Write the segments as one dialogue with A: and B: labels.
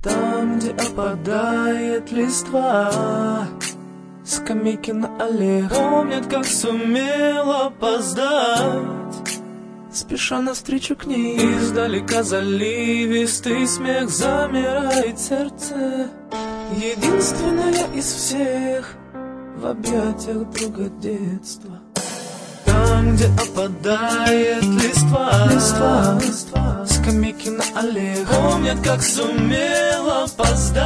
A: Там, где опадает листва, скамейки на аллее помнят, как сумел опоздать, спеша навстречу к ней. Издалека заливистый смех, замирает сердце. Единственная из всех в объятиях друга детства. Там, где опадает листва, скамейки на аллее помнят, как сумел опоздать,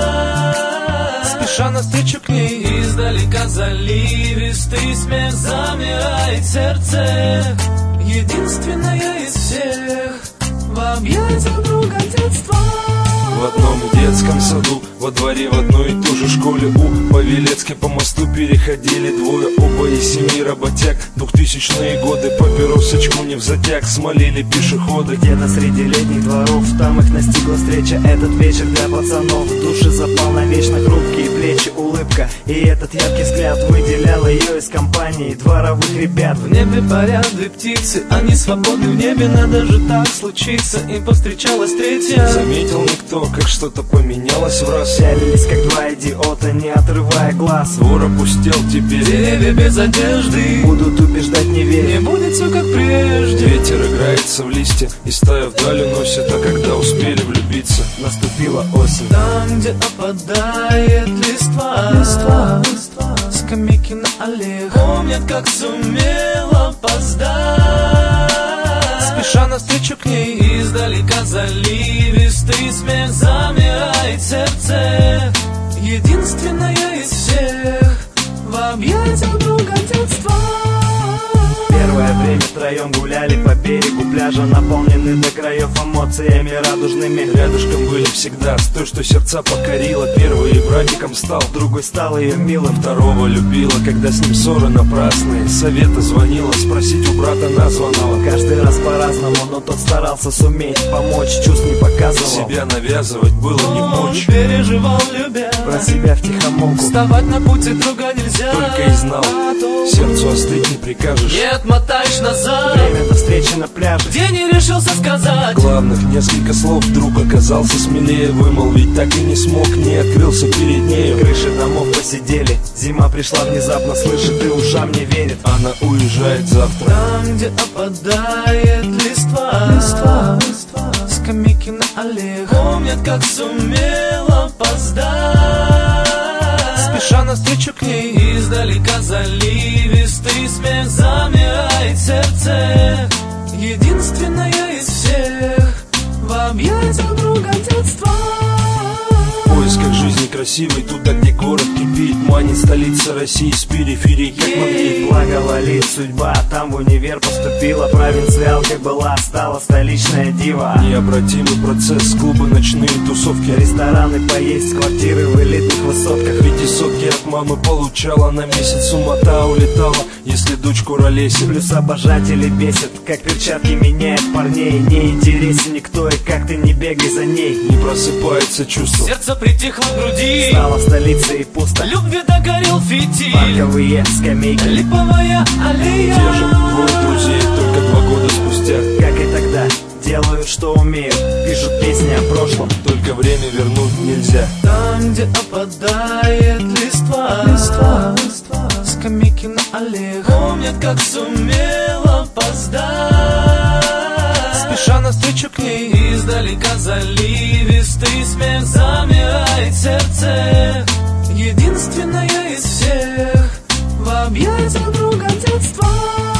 A: спеша навстречу к ней. Издалека заливистый смех, замирает сердце. Единственная из всех в объятиях друга детства.
B: В одном детском саду, во дворе в одной и той же школе у Павелецкой по мосту переходили двое, оба из семьи работяг. 2000-е годы папиросочку не взатяг смолили пешеходы.
C: Где-то среди летних дворов, там их настигла встреча. Этот вечер для пацанов в душе запал навечно. Хрупкие плечи, улыбка и этот яркий взгляд выделял ее из компании дворовых ребят.
A: В небе парят две птицы, они свободны в небе, надо же так случиться. Им повстречалась третья.
B: Заметил никто, как что-то поменялось в раз.
C: Пялились как два идиота, не отрывая глаз.
B: Двор опустел теперь,
A: деревья без одежды
C: будут убеждать, не верь,
A: не будет все как прежде.
B: Ветер играется в листья и стая вдаль уносит. А когда успели влюбиться,
C: наступила осень.
A: Там, где опадает листва, скамейки на аллее помнят, как сумел опоздать, спеша навстречу к ней. Издалека заливистый смех, замирает сердце. Единственная из всех в объятиях друга детства.
C: Первое время втроем гуляли по берегу пляжа, наполнены до краев эмоциями радужными.
B: Рядышком были всегда с той, что сердца покорила. Первый братиком стал,
C: другой стал ее милым.
B: Второго любила, когда с ним ссоры напрасные. Совета звонила, спросить у брата названного.
C: Каждый раз по-разному, но тот старался суметь помочь, чувств не показывал.
B: Себя навязывать было не мочь.
A: Он переживал, любя,
C: про себя втихомолку.
A: вставать на пути друга нельзя.
B: Только и знал, сердцу остыть не прикажешь.
A: Не отмотаешь назад.
C: Время до встречи на пляже,
A: где не решился сказать
B: главных несколько слов. Вдруг оказался смелее вымолвить, так и не смог, не открылся перед нею.
C: Крыши домов посидели, зима пришла внезапно, слышит и ушам не верит.
B: Она уезжает завтра.
A: Там, где опадает листва, скамейки на аллее помнят, как сумел опоздать, спеша навстречу к ней. Издалека заливистый смех, замирает сердце. Единственная из всех в объятиях друга детства.
B: В поисках жизни красивой, туда, где город кипит, манит столица России с периферии, как магнит.
C: Благоволит судьба, там в универ поступила, провинциалкой была, стала столичная дива.
B: Необратимый процесс, клубы, ночные тусовки,
C: рестораны, поесть, квартиры в элитных высотках.
B: 500-ки от мамы получала на месяц, умота улетала, если дочку ролесит.
C: Плюс обожатели бесит, как перчатки меняет парней. Не интересен никто, и как ты не бегай за ней.
B: Не просыпается чувство,
A: сердце притихло в груди,
C: стало в столице и пусто.
A: любви догорел фитиль,
C: парковые скамейки,
A: липовая аллея.
B: те же двое друзей, только 2 года спустя.
C: Как и тогда, делают, что умеют, пишут песни о прошлом.
B: Только время вернуть нельзя.
A: Там, где опадает листва, скамейки на аллее помнят, как сумел опоздать, спеша навстречу к ней. Издалека заливистый смех, замирает сердце. Единственная из всех в объятиях друга детства.